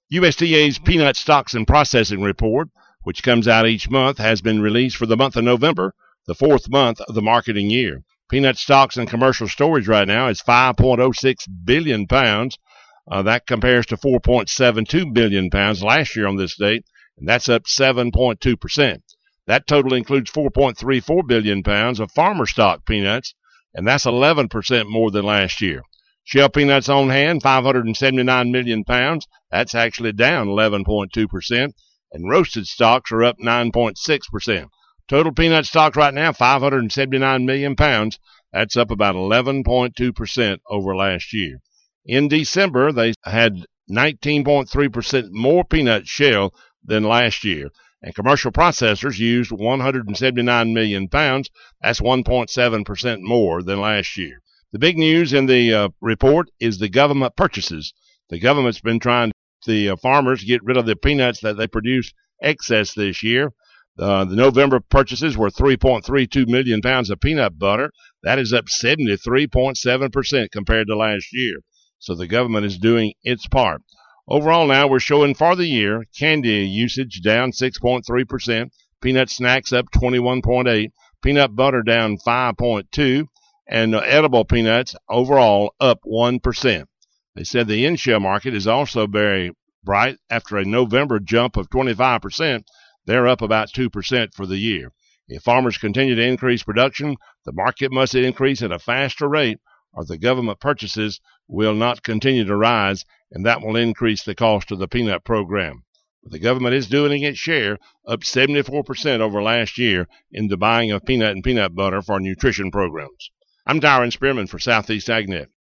USDA's Peanut Stocks and Processing Report, which comes out each month, has been released for the month of November, the fourth month of the marketing year. Peanut stocks and commercial storage right now is 5.06 billion pounds. That compares to 4.72 billion pounds last year on this date, and that's up 7.2%. That total includes 4.34 billion pounds of farmer stock peanuts, and that's 11% more than last year. Shell peanuts on hand, 579 million pounds. That's actually down 11.2%. And roasted stocks are up 9.6%. Total peanut stocks right now, 579 million pounds. That's up about 11.2% over last year. In December, they had 19.3% more peanut shell than last year. And commercial processors used 179 million pounds. That's 1.7% more than last year. The big news in the report is the government purchases. The government's been trying the farmers get rid of the peanuts that they produce excess this year. The November purchases were 3.32 million pounds of peanut butter. That is up 73.7% compared to last year. So the government is doing its part. Overall now we're showing for the year candy usage down 6.3%, peanut snacks up 21.8%, peanut butter down 5.2%, and edible peanuts overall up 1%. They said the in-shell market is also very bright. After a November jump of 25%, they're up about 2% for the year. If farmers continue to increase production, the market must increase at a faster rate, or the government purchases will not continue to rise, and that will increase the cost of the peanut program. But the government is doing its share, up 74% over last year in the buying of peanut and peanut butter for nutrition programs. I'm Darren Spearman for Southeast AgNet.